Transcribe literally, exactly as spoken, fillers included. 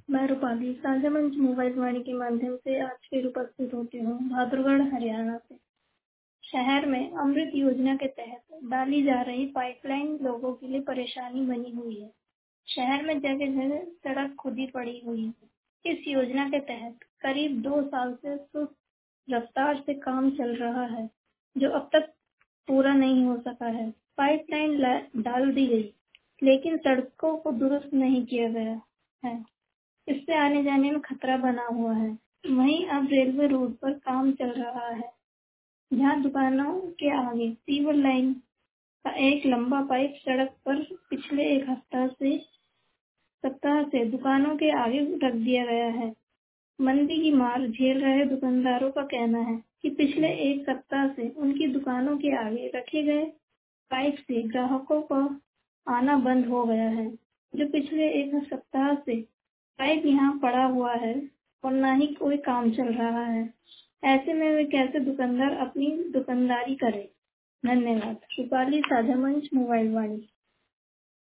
मैं रूपाली साझा मंच मोबाइल वाणी के माध्यम से आज फिर उपस्थित होती हूँ भादुरगढ़ हरियाणा से। शहर में अमृत योजना के तहत डाली जा रही पाइपलाइन लोगों के लिए परेशानी बनी हुई है। शहर में जगह जगह सड़क खुदी पड़ी हुई है। इस योजना के तहत करीब दो साल से सुस्त रफ्तार से काम चल रहा है, जो अब तक पूरा नहीं हो सका है। पाइपलाइन डाल दी गई, लेकिन सड़कों को दुरुस्त नहीं किया गया है। इससे आने जाने में खतरा बना हुआ है। वहीं अब रेलवे रोड पर काम चल रहा है, जहां दुकानों के आगे सीवर लाइन का एक लंबा पाइप सड़क पर पिछले एक हफ्ता से सप्ताह से दुकानों के आगे रख दिया गया है। मंदी की मार झेल रहे दुकानदारों का कहना है कि पिछले एक सप्ताह से उनकी दुकानों के आगे रखे गए पाइप से ग्राहकों का आना बंद हो गया है। जो पिछले एक सप्ताह से पाइप यहाँ पड़ा हुआ है और ना ही कोई काम चल रहा है। ऐसे में वे कैसे दुकानदार अपनी दुकानदारी करे। धन्यवाद। रूपाली साझा मंच मोबाइल वाणी।